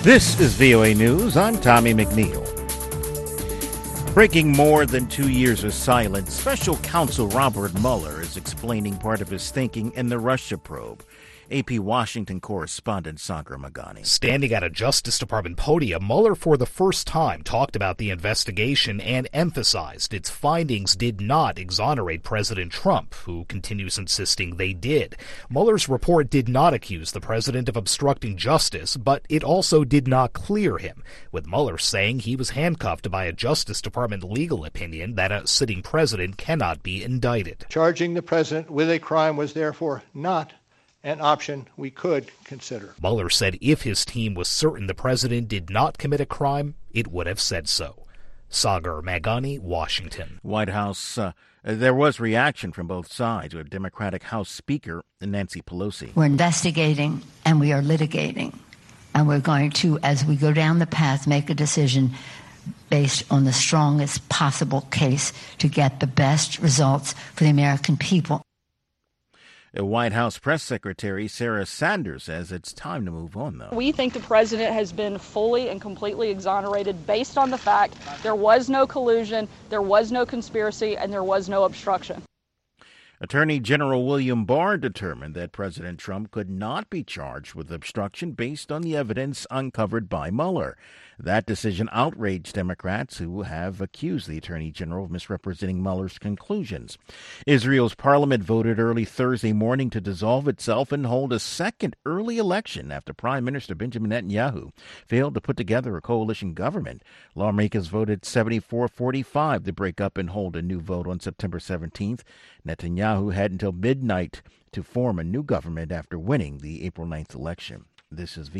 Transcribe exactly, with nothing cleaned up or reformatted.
This is V O A News. I'm Tommy McNeil. Breaking more than two years of silence, Special Counsel Robert Mueller is explaining part of his thinking in the Russia probe. A P Washington correspondent Sagar Meghani. Standing at a Justice Department podium, Mueller for the first time talked about the investigation and emphasized its findings did not exonerate President Trump, who continues insisting they did. Mueller's report did not accuse the president of obstructing justice, but it also did not clear him, with Mueller saying he was handcuffed by a Justice Department legal opinion that a sitting president cannot be indicted. Charging the president with a crime was therefore not an option we could consider. Mueller said if his team was certain the president did not commit a crime, it would have said so. Sagar Meghani, Washington. White House, uh, there was reaction from both sides, with Democratic House Speaker Nancy Pelosi. We're investigating and we are litigating, and we're going to, as we go down the path, make a decision based on the strongest possible case to get the best results for the American people. The White House Press Secretary Sarah Sanders says it's time to move on, though. We think the president has been fully and completely exonerated based on the fact there was no collusion, there was no conspiracy, and there was no obstruction. Attorney General William Barr determined that President Trump could not be charged with obstruction based on the evidence uncovered by Mueller. That decision outraged Democrats who have accused the Attorney General of misrepresenting Mueller's conclusions. Israel's parliament voted early Thursday morning to dissolve itself and hold a second early election after Prime Minister Benjamin Netanyahu failed to put together a coalition government. Lawmakers voted seventy-four forty-five to break up and hold a new vote on September seventeenth. Netanyahu had until midnight to form a new government after winning the April ninth election. This is